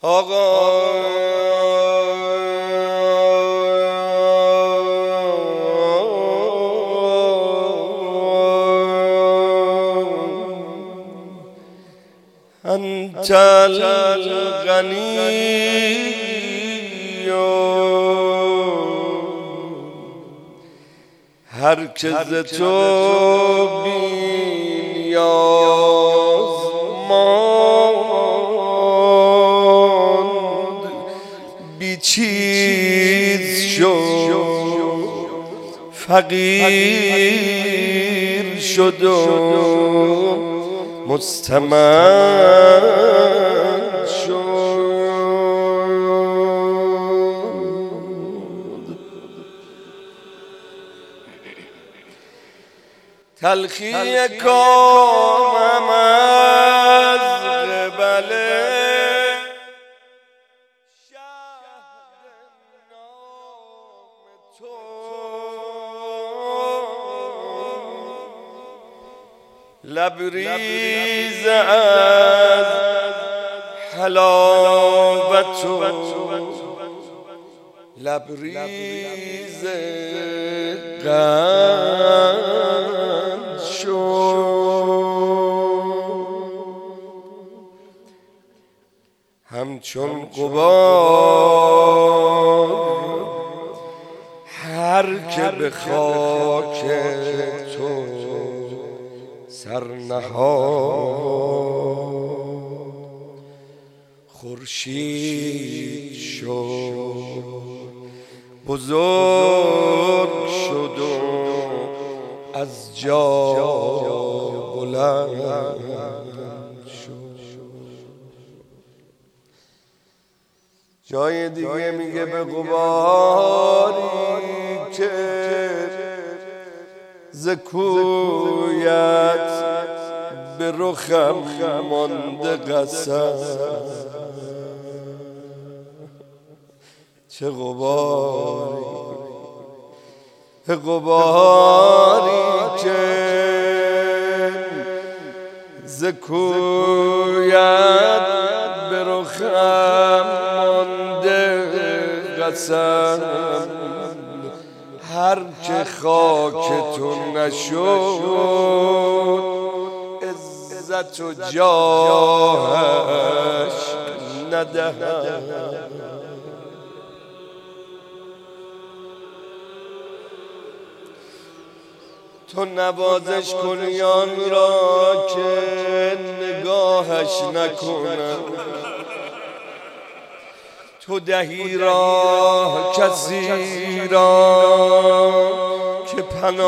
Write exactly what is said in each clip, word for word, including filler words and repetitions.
آقا انت الغنی هر که ز تو بی نیاز ماند بی چیز شد فقیر شد و مستمند شد. تلخی کامم از قبل شهد نام تو لبریز از حلاوت و لبریز قند همچون غبار هر که به خاک تو سر نهاد خورشید شد بزرگ شد و از جا بلند شد. جای دیگه میگه به غباری که ز کویت به رخم مانده قسم چه غباری به غباری که ز کویت به رخم مانده قسم هر که خاکتون نشد عزت و جاهش ندهد. تو نوازش کنی آن را که نگاهش نکنم تو دهی را کسی را که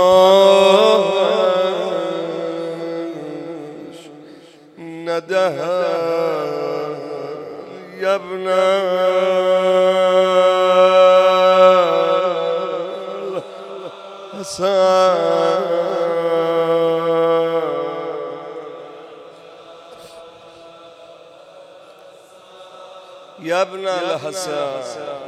پناهش ندهد. ابن الحسن یا ابن الحسن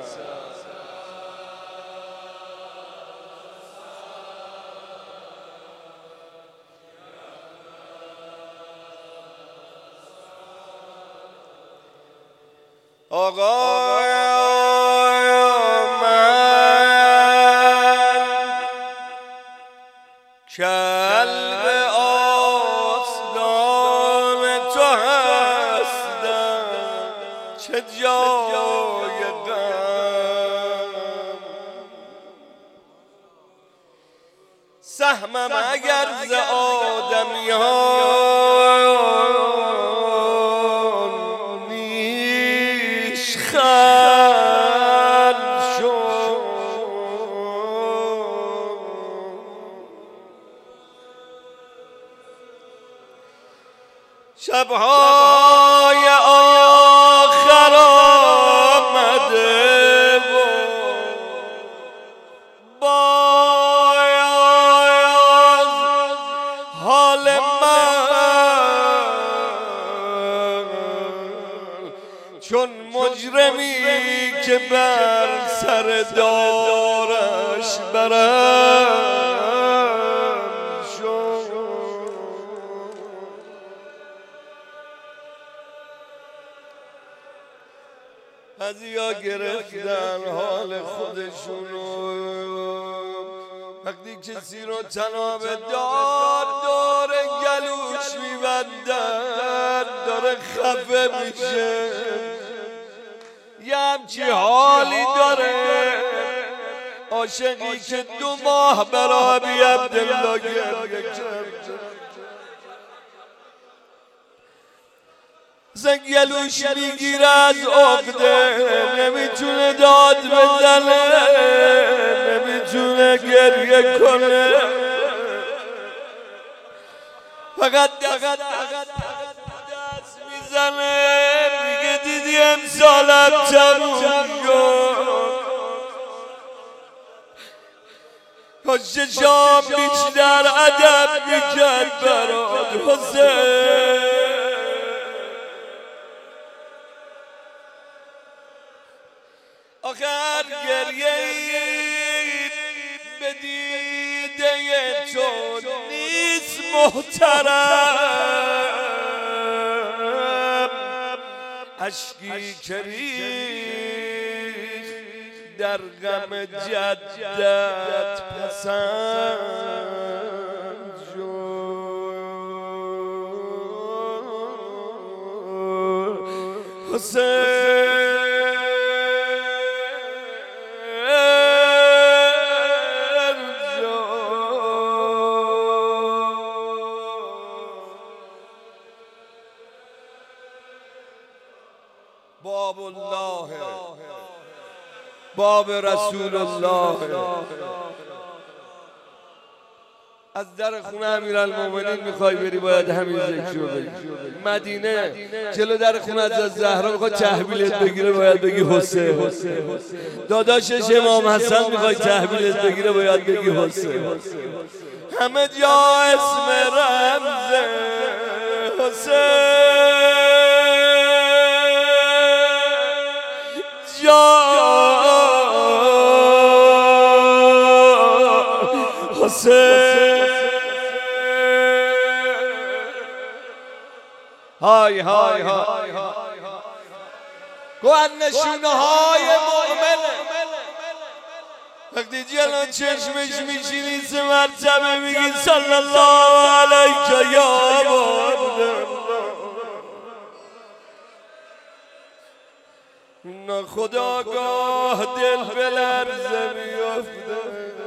آقا من کلب آستان تو هستم چه جای غم سهمم اگر ز آدمیان نیش خل شد شبهای آخر آمده و باید حال من چون مجرمی که بر سر دارش برم شد. بعضیا گرفتن حال خودشونو، وقتی کسی رو تناب دار داره گلوش میبندن داره خفه میشه، یه همچی حالی داره عاشقی که دو ماه برا بی عبدالله گریه کرد، زنگلوش میگیره از عقده، نمیتونه داد بزنه، نمیتونه گریه کنه، فقط دست میزنه میگه دیدی امسالم تموم شد، کاش شام بیشتر ادب میکرد برات حسین. آخر گریه به دیده تو نیست محترم، اشکی که ریخت در غم جدت پسند شد حسین. باب الله باب رسول الله. از در خونه امیرالمومنین میخوای بری باید همین ذکر رو بگی. مدینه جلو در خونه از زهرا میخواد تحویلت بگیره باید بگی حسین. داداشش امام حسن میخوای تحویلت بگیره باید بگی حسین. همه جا اسم رمز حسین حسین. های های های گوهر نشونه های مؤمنه، وقتی جلو چشمش میشینی سه مرتبه میگی صلی الله علیک یا عبدالله. ناخداگاه دل به لرزه میفته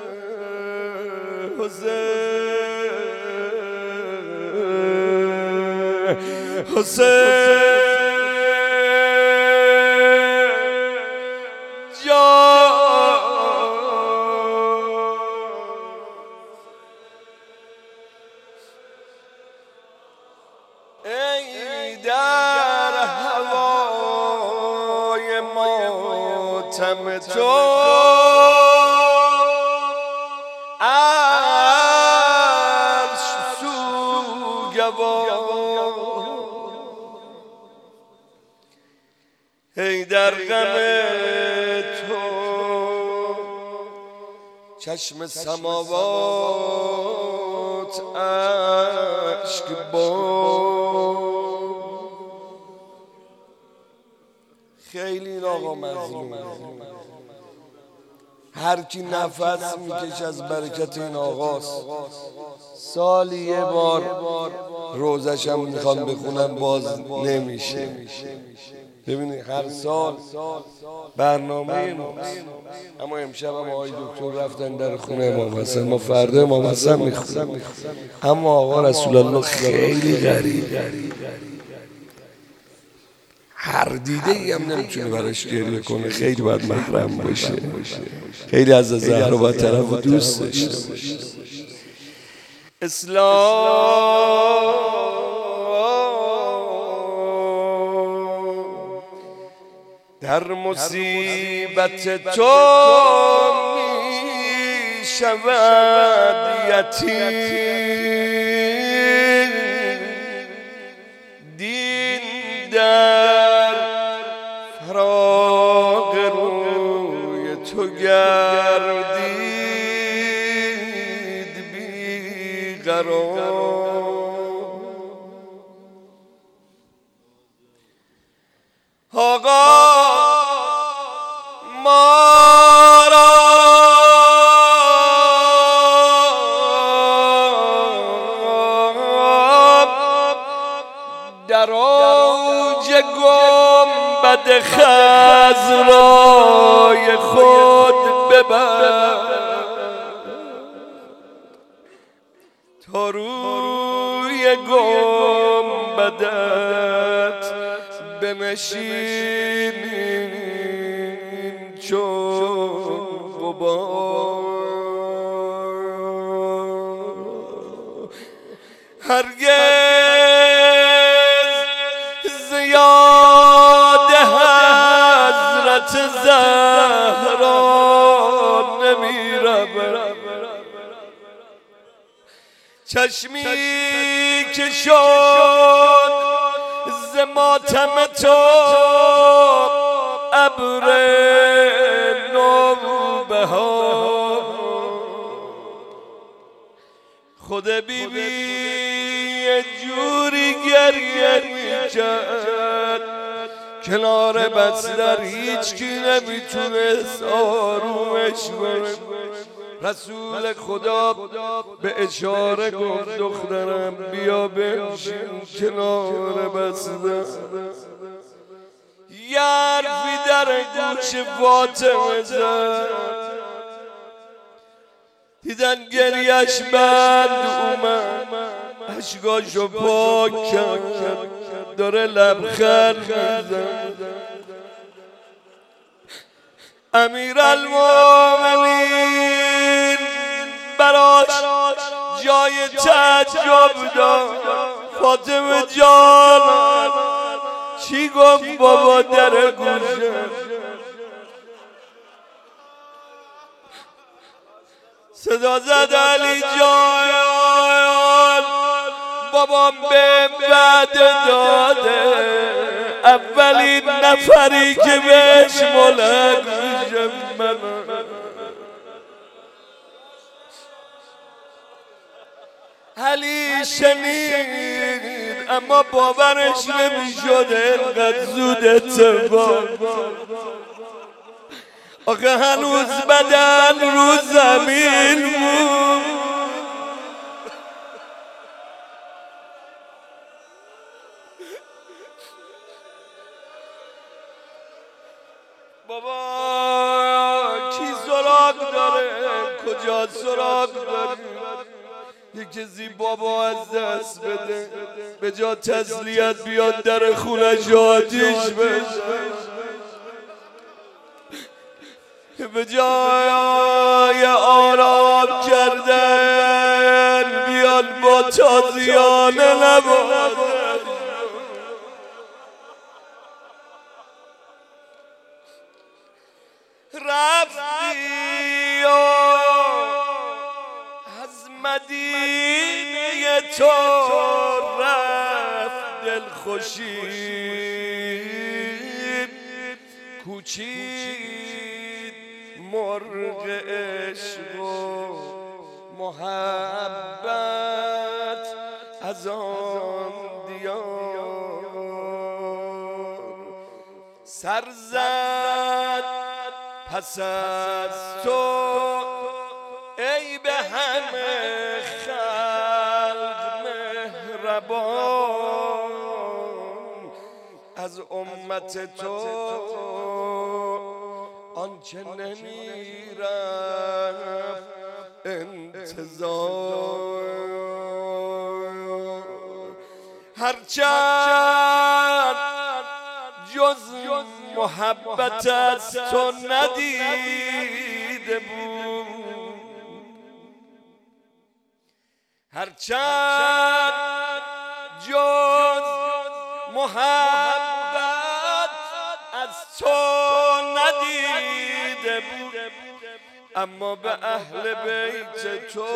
حسین حسین جان. ای در هوای ماتم تو ای در غم تو چشم سماوات اشک بار. خیلی این آقا مظلومه، هر کی نفس میکشه از برکت این آقاست. سالی یه بار روزش هم میخوام بخونم باز نمیشه. ببینید هر سال برنامه ماست، اما امشب هم آقای دکتر رفتن در خونه امام حسن، ما فردا امام حسن میخونیم. اما آقا رسول الله خیلی غریب، هر دیده ای هم نمیتونه براش گریه کنه، خیلی باید محرم باشه، خیلی از زهرا باید طرف دوست داشته باشه. اسلام در مصیبت تو می شود یتیم، دین در فراق روی تو گردید بیقرار. آقا روی گنبد خضرای خود ببر، تا روی گنبدت بنشینیم چون غبار. هرگز زیاد حضرت زهرا نمی‌روم، چشمی که شد ز ماتم تو ابر نوبهار. خود بی بی یه جوری گریه میکرد، کنار بستر هیچ کی نمیتونست آرومش کنه. رسول خدا به اشاره گفت دخترم بیا بنشین کنار بستر. یه حرفی در گوش فاطمه زد، دیدن گریش بند اومد، اشکاشو پاک کرد، داره لبخند میزن. امیرالمومنین براش جای تعجب داد. فاطمه جان چی گفت بابا در گوشه؟ صدا زد علی جان بابام به بعد داده، اولین نفری که بهش ملک میشه من. علی شنید اما باورش نمیشد اینقدر زود اتفاق. آخه هنوز بدن رو زمین بود. بابا کی سراغ داره؟ کجا سراغ داره؟ یه کسی بابا از دست بده، به جا تسلیت بیاد در خونش آتیش بشه، به جای آرام کردن بیاد با تازیانه نبازن. رفتی از مدینه تو رفت دلخوشی، کوچید مرغ عشق و محبت از آن دیار. سر زد پس از تو ای به همه خلق مهربان، از امت تو آنچه نمیرفت انتظار. هرچند جز محبت از تو ندیده بود، هرچند جز محبت از تو ندیده بود، اما به اهل بیت تو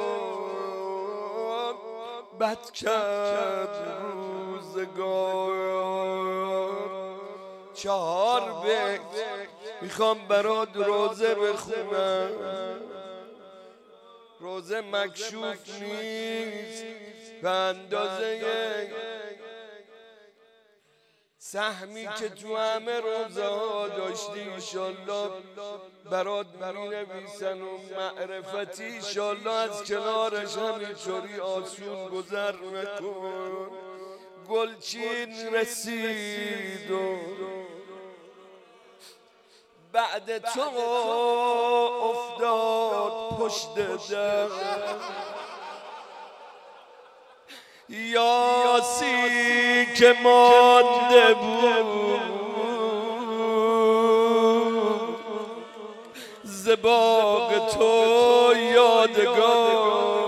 بد کرد روزگار. چهار بیت میخوام برات روزه بخونم، روزه مکشوف نیست به اندازه سهمی که تو همه روزه ها داشتی انشالله برات می نویسن و معرفتی انشالله از کنارش همینطوری آسون گذر نکن. گلچین رسید و بعد تو افتاد پشت در یاسی که مانده بود ز باغ تو یادگار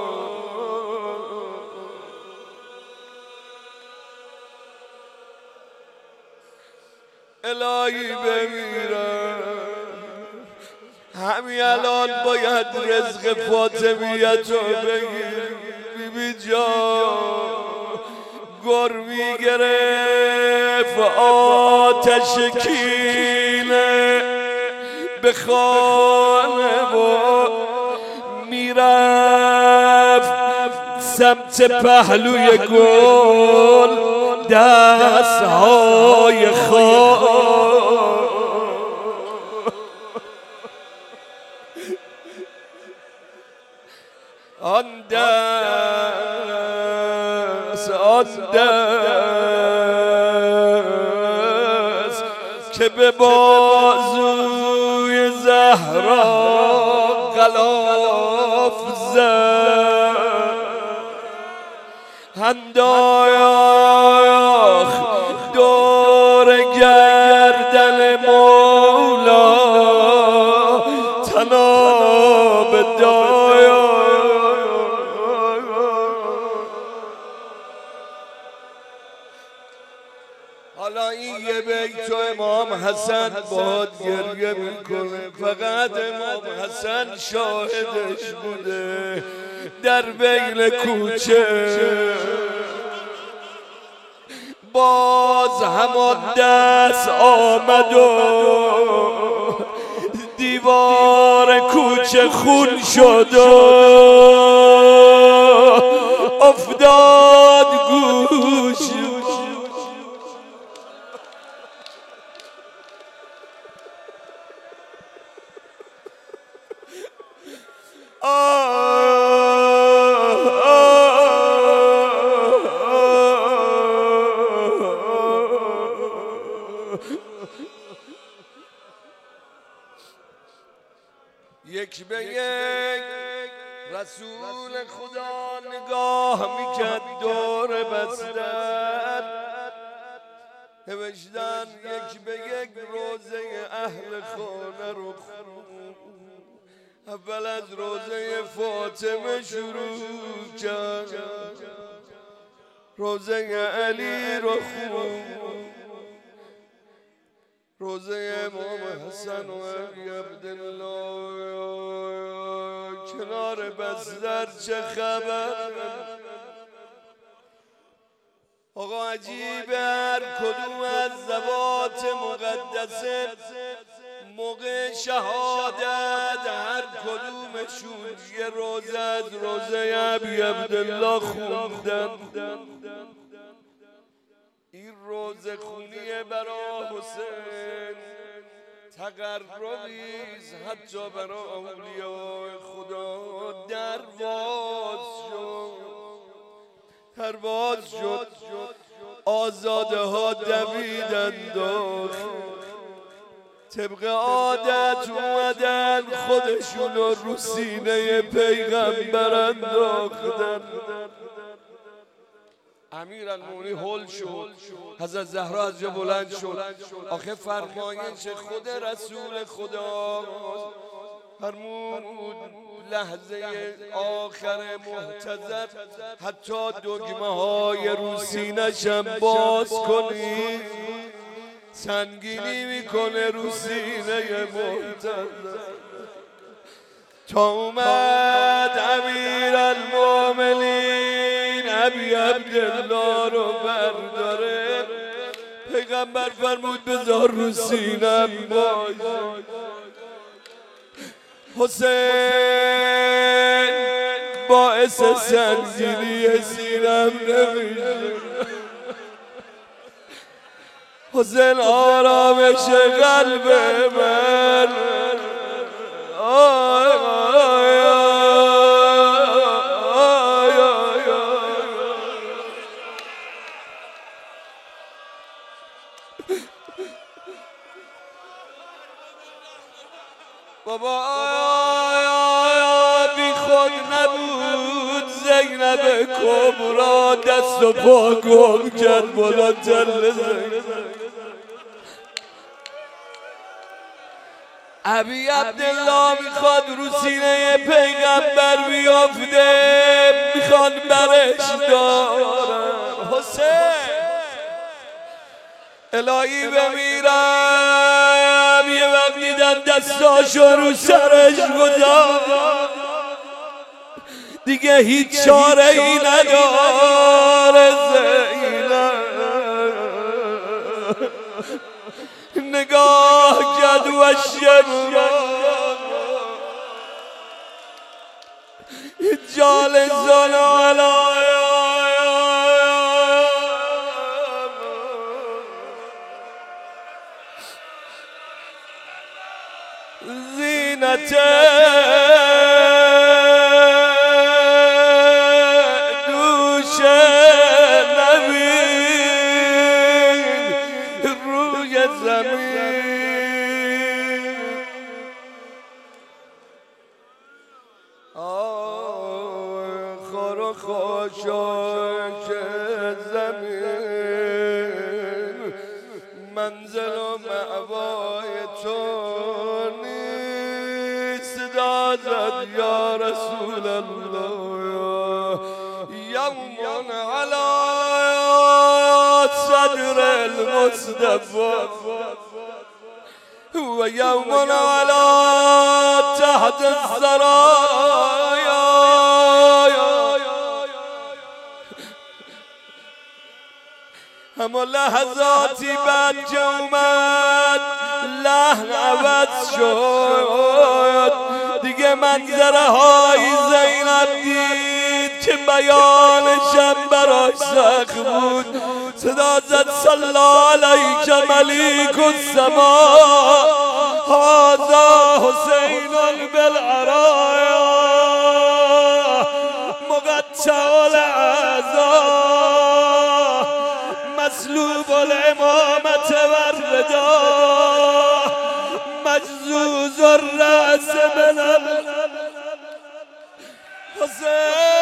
الهی بمیرم همین الان باید رزق فاطمیت رو بگیر بیبی جان گر میگرفت آتش کینه به خانه و میرفت سمت پهلوی گل دستهای خواه آن دست آن دست که به بازوی زهرا غلاف زد انداخت دور گردن مولا تناب دایا حالا این یه بیت تو امام حسن باهات گریه میکنه فقط امام حسن شاهدش بوده در بین کوچه باز همان دست آمد و دیوار کوچه خون شد و افتاد گوش یک به یک رسول خدا نگاه میکرد دور بستر نوشتن یک به یک روزه اهل خانه رو خون اول از روزه فاطمه شروع کرد روزه علی رو خون روزه امام حسن و علی عبدالله کنار بستر چه خبر آقا عجیبه هر کدوم از ذوات مقدسه موقع شهادت هر کدومشون یه روزه از روزه علی عبدالله خوندن این روزه خونیه برا حسین تقربیز حتی برا اولیاء خدا درواز شد درواز شد آزاده ها دویدن داخل طبق عادت اومدن خودشونو رو سینه پیغمبر انداختن امیرالمومنین هول شد حضرت زهرا از جا بلند شد آخه فرمایش خود رسول خدا فرمود لحظه آخر محتضر حتی دگمه های رو سینه‌شم باز کنی سنگینی میکنه رو سینه محتضر تا اومد امیرالمومنین ابی عبدالله رو برداره پیغمبر فرمود بذار رو سینم باش حسین باعث سنگینی سینم نمیشه حسین آرامش قلب من آی آی آی بابا بی خود نبود زینب کبرا دست و پا گم کرد بلندتر ابی عبدالله میخواد رو سینه پیغمبر بیافته، میخواد برش دارم حسین الهی بمیرم. یه وقت دیدن دستاشو رو سرش گذاشت، دیگه هیچ چاره ای نداره. زینب نگاه کرد و شمران جال زنالا زینت دوش نبین روی زمین. آه خور و خاشاک زمین منزل و مأوای تو نیست. دادت یا رسول الله یوم علی صدر المصطفى و یوم علی تحت الزرایا. اما لحظاتی بعد که اومد لحن عوض شد، دیگه منظره های زینب دید که بیانشم براش سخت بود. صدا زد صلی علیک ملیک السما هذا حسین بالعرایا مقطع الاعضاء مسلوب الامامة والرداء مجزوز الرأس من حسین.